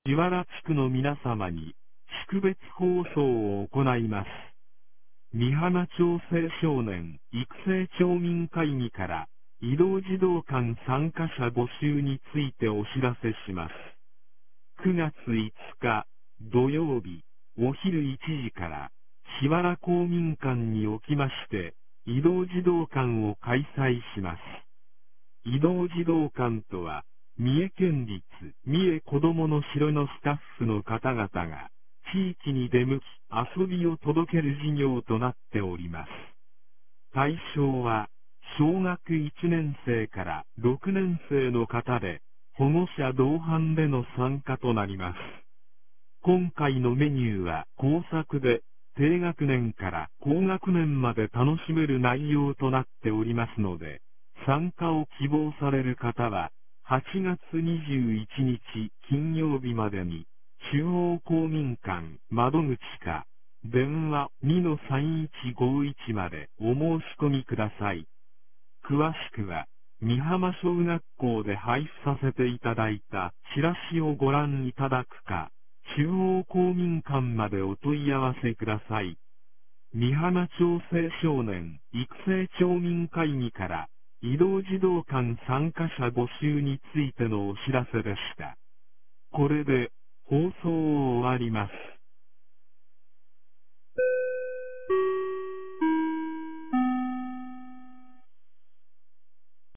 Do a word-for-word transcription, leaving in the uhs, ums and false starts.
檜原地区の皆様に、識別放送を行います。美浜町青少年育成町民会議から、移動児童館参加者募集についてお知らせします。くがついつか、土曜日、お昼いちじから、檜原公民館におきまして、移動児童館を開催します。移動児童館とは、三重県立三重子どもの城のスタッフの方々が、地域に出向き遊びを届ける事業となっております。対象は、小学いちねん生からろくねん生の方で、保護者同伴での参加となります。今回のメニューは工作で、低学年から高学年まで楽しめる内容となっておりますので、参加を希望される方は、はちがつにじゅういちにち金曜日までに、中央公民館窓口か、電話 にのさんいちごいち までお申し込みください。詳しくは、美浜小学校で配布させていただいたチラシをご覧いただくか、中央公民館までお問い合わせください。美浜町青少年育成町民会議から、移動児童館参加者募集についてのお知らせでした。これで、放送を終わります。